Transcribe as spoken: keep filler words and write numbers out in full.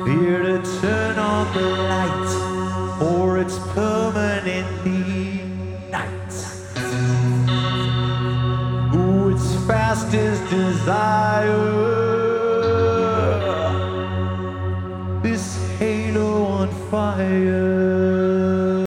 Here to turn on the light, for it's permanently night. Ooh, it's fast as desire.